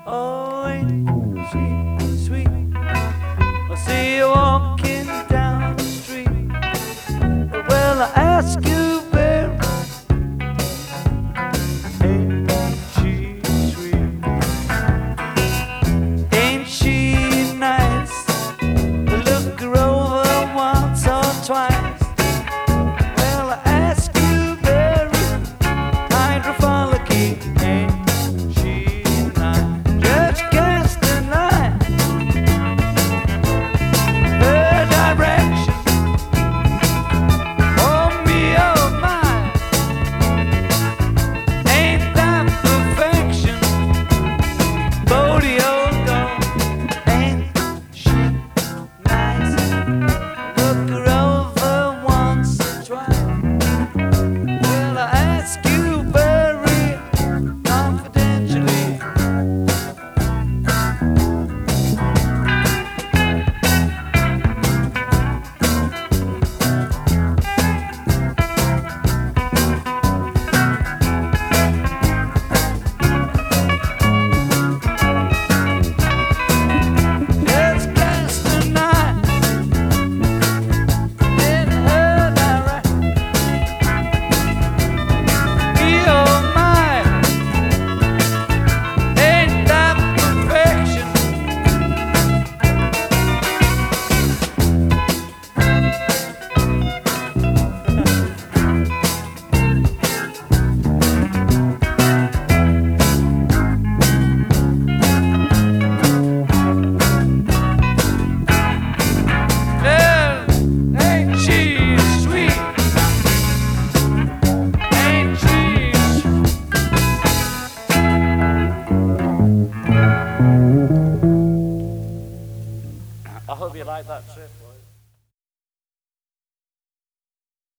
Oh, ain't she sweet? I see you walking down the street. Well, I ask you, baby, ain't she sweet? Ain't she nice? Look her over once or twice. Well, I ask you, baby, hydrophilic, ain't she nice? Just cast the line, her direction. Oh, me, oh, my. Ain't that perfection? Bodie, oh, go. Ain't she nice? Look her over once or twice. Well, I ask you very confidentially. Just cast a night in her direction. Me, oh, my. Ain't that perfection? Well, ain't she sweet? Ain't she sweet? I hope you like that trip.